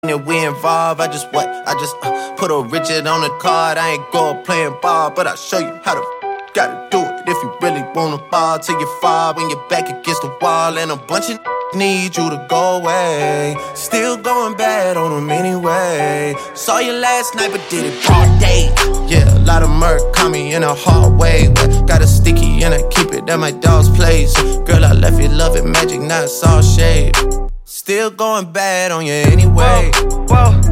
If we involved, I just put a Richard on the card. I ain't go playing ball, but I'll show you how to gotta do it if you really wanna ball till you fall when you're back against the wall. And a bunch of need you to go away. Still going bad on them anyway. Saw you last night, but did it all day. Yeah, a lot of murk caught me in a hard way. Got a sticky and I keep it at my dog's place. Girl, I left you love it magic, not all shade. Still going bad on you anyway. Whoa.